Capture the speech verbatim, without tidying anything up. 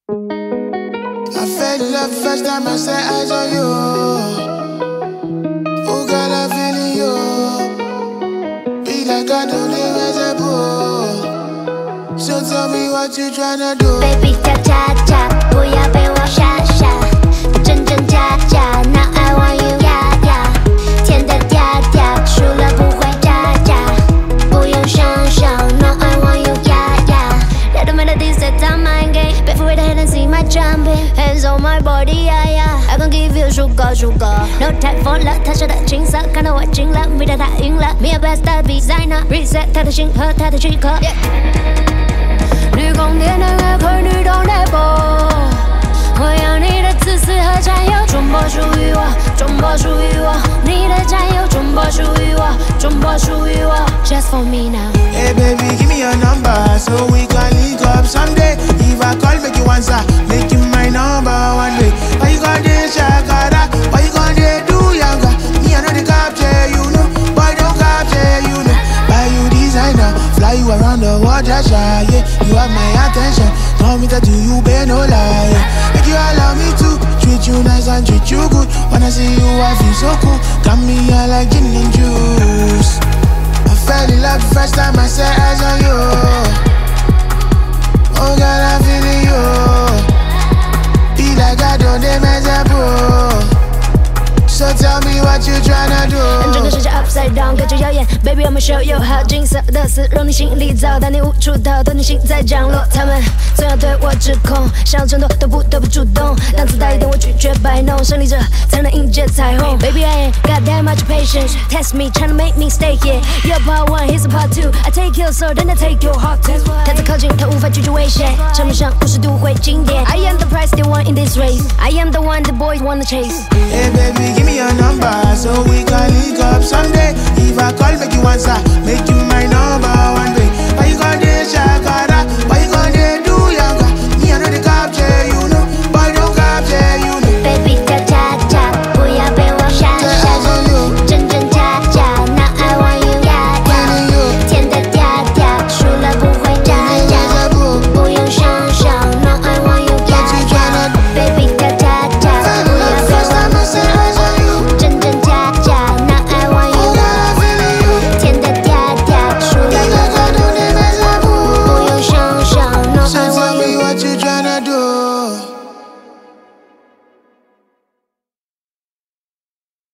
I fell in love first time I set eyes on you. Oh girl, I feel you. Be like I don't live as a bull. So tell me what you tryna do. Baby 跳恰恰，不要被我傻傻，真真假假。Now I want you，呀呀，甜的嗲嗲，输了不会渣渣，不用想想。Now I want you，呀呀。Let the melody set on my game，别扶我的 head and see my jumping，hands on my body，呀呀。I gon' give you sugar sugar，no time for love，他说的青涩，看到我惊了，迷到他晕了。Me a best designer，reset 他的心和他的躯壳。Yeah 绿光点的乐可女动的波，我要你的自私和占有，中波属于我，中波属于我，你的占有，中波属于我，中波属于我 ，Just for me now。 Hey baby, give me your number so we can link up someday. If I call, make you answer, make you my number one day. Why you gon' dey shakara? Why you gon' dey do yanga? Me I know the capture, you know. Boy don't capture, you know. Buy you designer, fly you around the world, just shy, yeah. You have my attention, want me to do you, bear no lie, yeah. Make you allow me to treat you nice and treat you good. When I see you, I feel so cool. Got me all like gin and juice. I fell in love the first time I set eyes on you. Oh girl, I feel you. Be like I don't mess up, so tell me what you tryna do. 整个世界 upside down， 各种谣言 ，Baby I'm a show you， 好金色的丝绒你心里造，但你无处逃脱，你心在降落。他们总要对我指控，想要争夺都不得不主动，档次大一点我拒绝摆弄，胜利者才能迎接彩虹。Baby I ain't got that much patience， test me tryna make me stay here。You're part one, here's a part two，I take your soul then I take your heart too。他在靠近，他无法拒绝危险，场面上五十度会经典。I am the prize they want in this race，I am the one the boys wanna chase。 Hey baby, give me your number so we can link up someday. If I call, make you answer, make you my number one day.